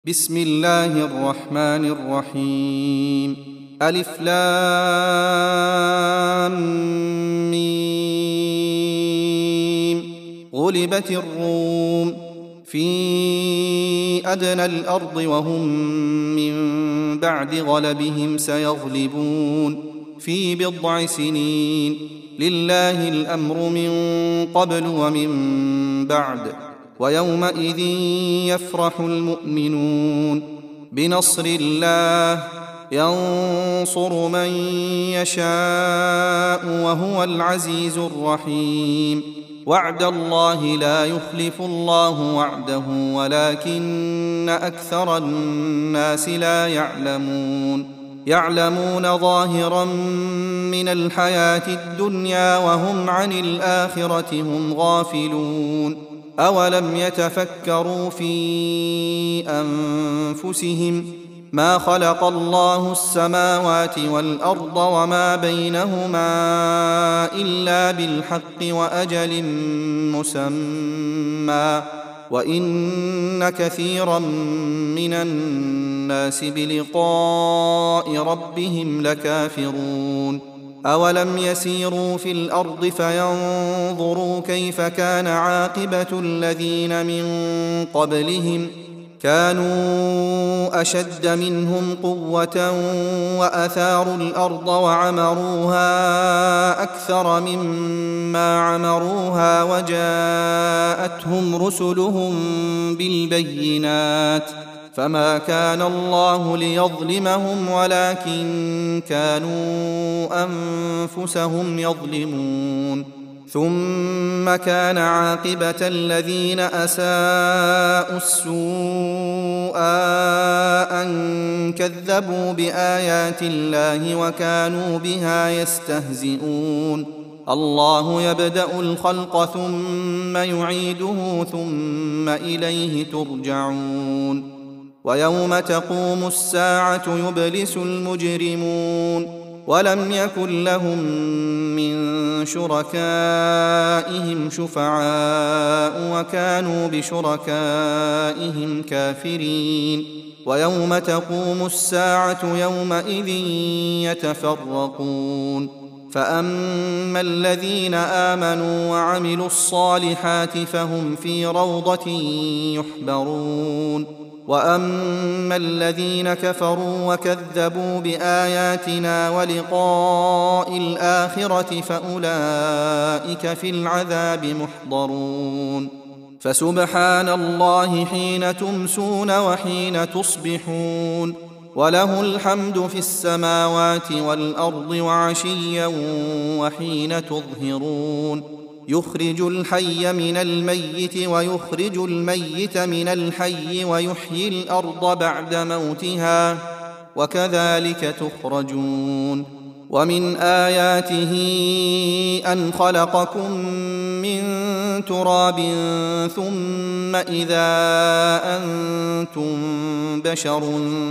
بسم الله الرحمن الرحيم. ألف لام ميم. غلبت الروم في أدنى الأرض وهم من بعد غلبهم سيغلبون في بضع سنين. لله الأمر من قبل ومن بعد، ويومئذ يفرح المؤمنون بنصر الله ينصر من يشاء وهو العزيز الرحيم. وعد الله لا يخلف الله وعده ولكن أكثر الناس لا يعلمون ظاهرا من الحياة الدنيا وهم عن الآخرة هم غافلون. أولم يتفكروا في أنفسهم ما خلق الله السماوات والأرض وما بينهما إلا بالحق وأجل مسمى، وإن كثيرا من الناس بلقاء ربهم لكافرون. أولم يسيروا في الأرض فينظروا كيف كان عاقبة الذين من قبلهم، كانوا أشد منهم قوة وأثاروا الأرض وعمروها أكثر مما عمروها وجاءتهم رسلهم بالبينات، فما كان الله ليظلمهم ولكن كانوا أنفسهم يظلمون. ثم كان عاقبة الذين أساءوا السوء أن كذبوا بآيات الله وكانوا بها يستهزئون. الله يبدأ الخلق ثم يعيده ثم إليه ترجعون. ويوم تقوم الساعة يبلس المجرمون ولم يكن لهم من شركائهم شفعاء وكانوا بشركائهم كافرين. ويوم تقوم الساعة يومئذ يتفرقون، فأما الذين آمنوا وعملوا الصالحات فهم في روضة يحبرون، وأما الذين كفروا وكذبوا بآياتنا ولقاء الآخرة فأولئك في العذاب محضرون. فسبحان الله حين تمسون وحين تصبحون، وله الحمد في السماوات والأرض وعشيا وحين تظهرون. يخرج الحي من الميت ويخرج الميت من الحي ويحيي الأرض بعد موتها وكذلك تخرجون. ومن آياته أن خلقكم من تراب ثم إذا أنتم بشر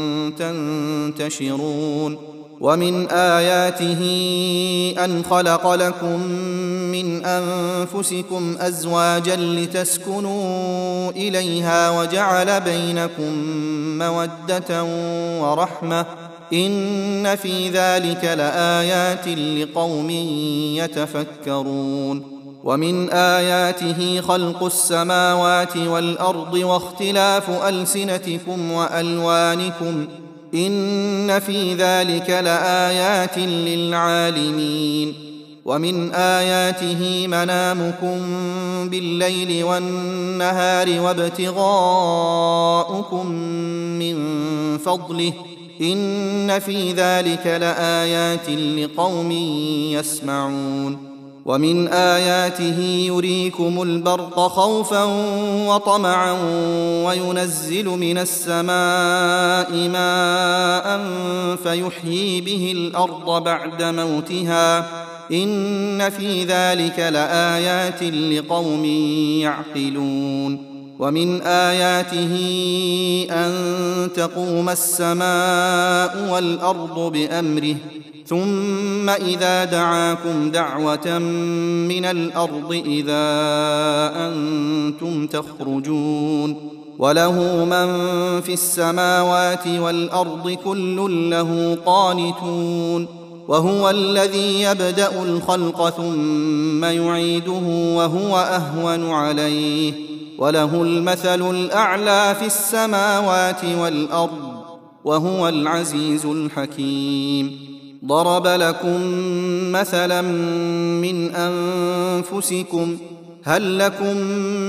تنتشرون. ومن آياته أن خلق لكم من أنفسكم أزواجا لتسكنوا إليها وجعل بينكم مودة ورحمة، إن في ذلك لآيات لقوم يتفكرون. ومن آياته خلق السماوات والأرض واختلاف ألسنتكم وألوانكم، إن في ذلك لآيات للعالمين. ومن آياته منامكم بالليل والنهار وابتغاؤكم من فضله، إن في ذلك لآيات لقوم يسمعون. ومن آياته يريكم البرق خوفا وطمعا وينزل من السماء ماء فيحيي به الأرض بعد موتها، إن في ذلك لآيات لقوم يعقلون. ومن آياته أن تقوم السماء والأرض بأمره ثم إذا دعاكم دعوة من الأرض إذا أنتم تخرجون وله من في السماوات والأرض كل له قانتون وهو الذي يبدأ الخلق ثم يعيده وهو أهون عليه وله المثل الأعلى في السماوات والأرض وهو العزيز الحكيم ضرب لكم مثلا من أنفسكم هل لكم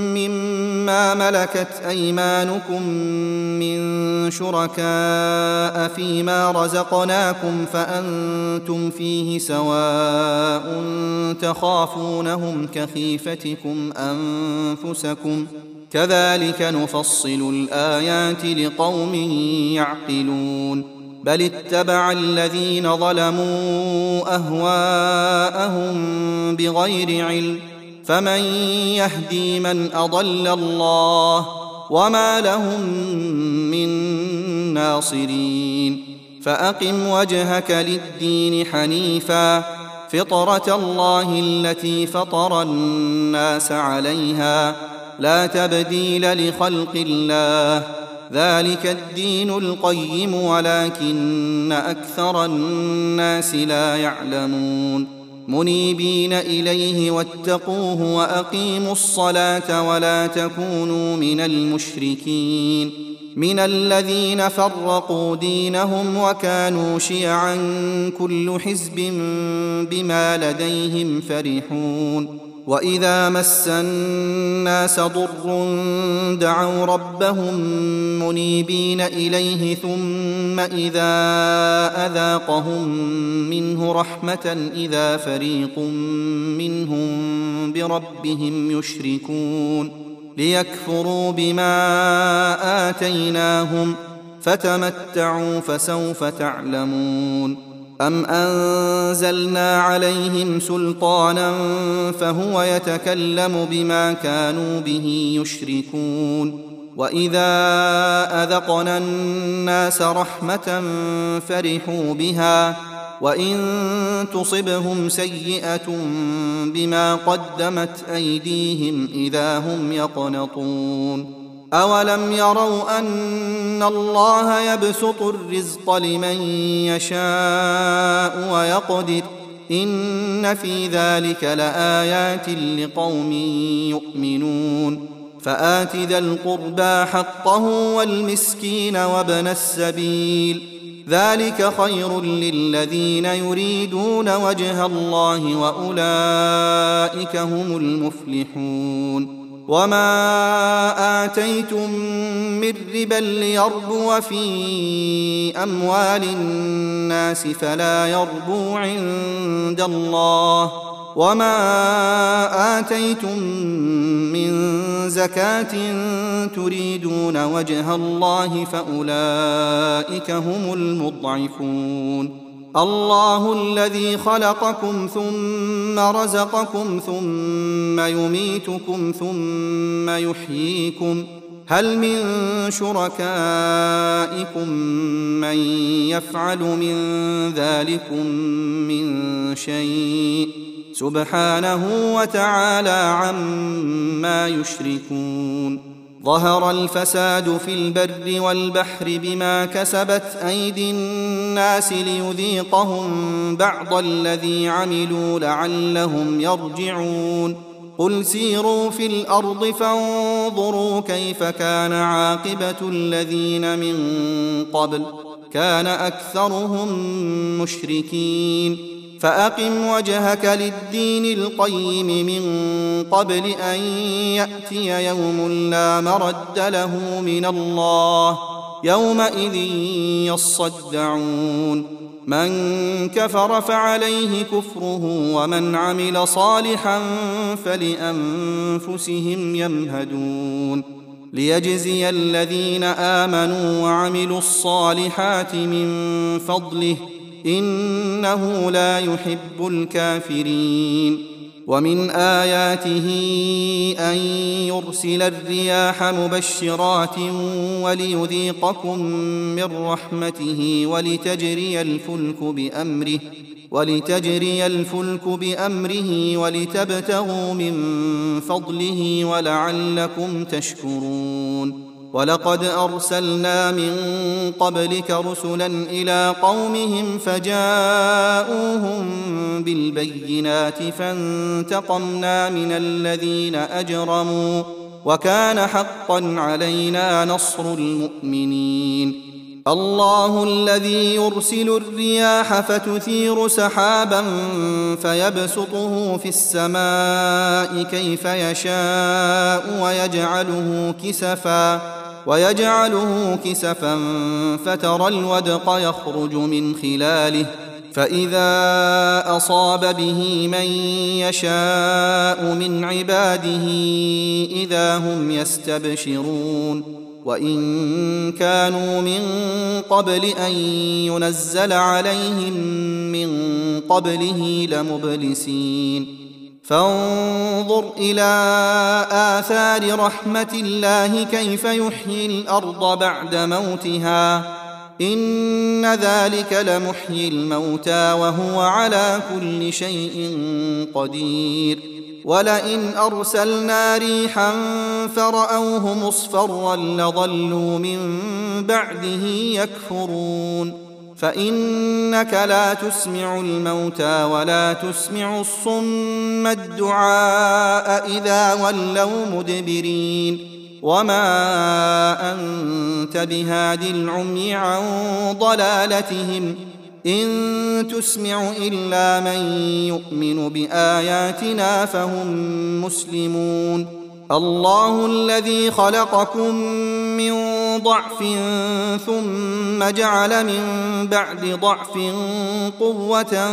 مما ملكت أيمانكم من شركاء فيما رزقناكم فأنتم فيه سواء تخافونهم كخيفتكم أنفسكم كذلك نفصل الآيات لقوم يعقلون بل اتبع الذين ظلموا أهواءهم بغير علم فمن يهدي من أضل الله وما لهم من ناصرين فأقم وجهك للدين حنيفا فطرة الله التي فطر الناس عليها لا تبديل لخلق الله ذلك الدين القيم ولكن أكثر الناس لا يعلمون منيبين إليه واتقوه وأقيموا الصلاة ولا تكونوا من المشركين من الذين فرقوا دينهم وكانوا شيعا كل حزب بما لديهم فرحون وإذا مس الناس ضر دعوا ربهم منيبين إليه ثم إذا أذاقهم منه رحمة إذا فريق منهم بربهم يشركون ليكفروا بما آتيناهم فتمتعوا فسوف تعلمون أم أنزلنا عليهم سلطانا فهو يتكلم بما كانوا به يشركون وإذا أذقنا الناس رحمة فرحوا بها وإن تصبهم سيئة بما قدمت أيديهم إذا هم يقنطون أولم يروا أن الله يبسط الرزق لمن يشاء ويقدر إن في ذلك لآيات لقوم يؤمنون فآت ذا القربى حقه والمسكين وابن السبيل ذلك خير للذين يريدون وجه الله وأولئك هم المفلحون وما آتيتم من ربا ليربو في أموال الناس فلا يربو عند الله وما آتيتم من زكاة تريدون وجه الله فأولئك هم المضعفون الله الذي خلقكم ثم رزقكم ثم يميتكم ثم يحييكم هل من شركائكم من يفعل من ذلكم من شيء سبحانه وتعالى عما يشركون ظهر الفساد في البر والبحر بما كسبت أيدي الناس ليذيقهم بعض الذي عملوا لعلهم يرجعون قل سيروا في الأرض فانظروا كيف كان عاقبة الذين من قبل كان أكثرهم مشركين فأقم وجهك للدين القيم من قبل أن يأتي يوم لا مرد له من الله يومئذ يصدعون من كفر فعليه كفره ومن عمل صالحا فلأنفسهم يمهدون ليجزي الذين آمنوا وعملوا الصالحات من فضله إنه لا يحب الكافرين ومن آياته أن يرسل الرياح مبشرات وليذيقكم من رحمته ولتجري الفلك بأمره ولتبتغوا من فضله ولعلكم تشكرون ولقد أرسلنا من قبلك رسلا إلى قومهم فجاءوهم بالبينات فانتقمنا من الذين أجرموا وكان حقا علينا نصر المؤمنين. الله الذي يرسل الرياح فتثير سحابا فيبسطه في السماء كيف يشاء ويجعله كسفا فترى الودق يخرج من خلاله فإذا أصاب به من يشاء من عباده إذا هم يستبشرون. وإن كانوا من قبل أن ينزل عليهم من قبله لمبلسين. فانظر إلى آثار رحمة الله كيف يحيي الأرض بعد موتها إن ذلك لمحيي الموتى وهو على كل شيء قدير. ولئن أرسلنا ريحا فرأوه مصفرا لظلوا من بعده يكفرون. فإنك لا تسمع الموتى ولا تسمع الصم الدعاء إذا ولوا مدبرين. وما أنت بهاد العمي عن ضلالتهم إن تسمع إلا من يؤمن بآياتنا فهم مسلمون. الله الذي خلقكم من ضعف ثم جعل من بعد ضعف قوة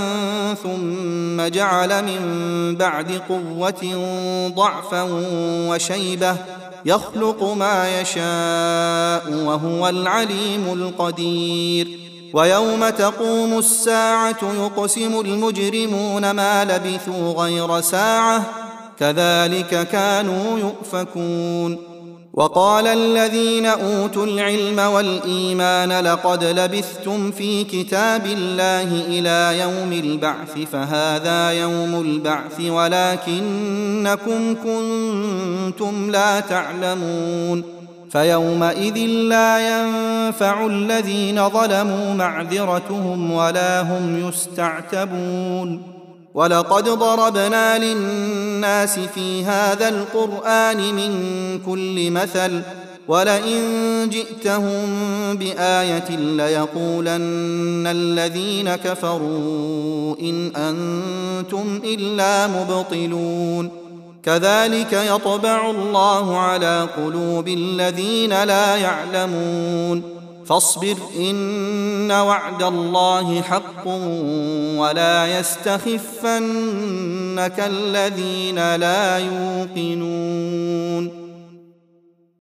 ثم جعل من بعد قوة ضعفا وشيبة يخلق ما يشاء وهو العليم القدير. ويوم تقوم الساعة يقسم المجرمون ما لبثوا غير ساعة كذلك كانوا يؤفكون. وقال الذين أوتوا العلم والإيمان لقد لبثتم في كتاب الله إلى يوم البعث فهذا يوم البعث ولكنكم كنتم لا تعلمون. فيومئذ لا ينفع الذين ظلموا معذرتهم ولا هم يستعتبون. ولقد ضربنا للناس في هذا القرآن من كل مثل ولئن جئتهم بآية ليقولن الذين كفروا إن أنتم إلا مبطلون. كذلك يطبع الله على قلوب الذين لا يعلمون. فاصبر إن وعد الله حق ولا يستخفنك الذين لا يوقنون.